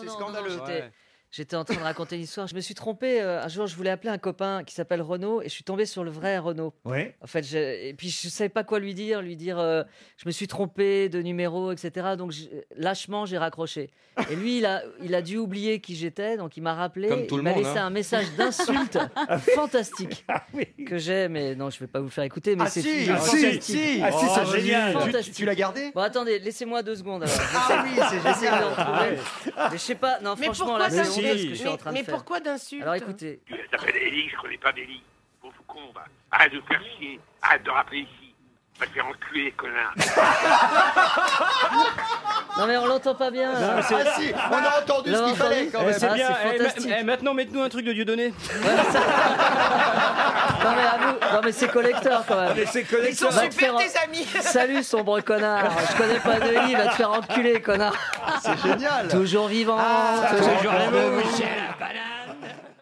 c'est scandaleux. J'étais en train de raconter une histoire. Je me suis trompé. Un jour, je voulais appeler un copain qui s'appelle Renaud et je suis tombé sur le vrai Renaud. Ouais. En fait, et puis je savais pas quoi lui dire. Je me suis trompé de numéro, etc. Donc lâchement, j'ai raccroché. Et lui, il a dû oublier qui j'étais, donc il m'a rappelé. Comme tout il le m'a monde, laissé un message d'insulte fantastique que j'ai, mais non, je vais pas vous le faire écouter. Mais c'est fantastique. Si, Oh, c'est génial. Fantastique. Tu l'as gardé? Bon, attendez, laissez-moi 2 secondes. Alors. Ah oui, c'est J'essaie de le génial. retrouver. Mais je sais pas. Non, Mais franchement, pourquoi là, c'est d'insulte honteux ce que je suis en train de Mais faire. pourquoi d'insulte? Alors écoutez. Elle s'appelle Ellie, je connais pas d'Ellie. Bon, faut con, va. Arrête de faire chier. Arrête de rappeler ici. Va te faire enculer, connard. Non mais on l'entend pas bien. Ah si, on a entendu ce qu'il fallait quand même. C'est bien. c'est fantastique. Maintenant, mettez-nous un truc de Dieudonné. Non mais à vous, non mais c'est collecteur quand même. Mais c'est Ils collecteur. sont Va te super faire- tes amis. Salut sombre connard. Je connais pas de lit, va te faire enculer connard. C'est génial. Toujours vivant. Toujours toujours les mots, debout. Michel.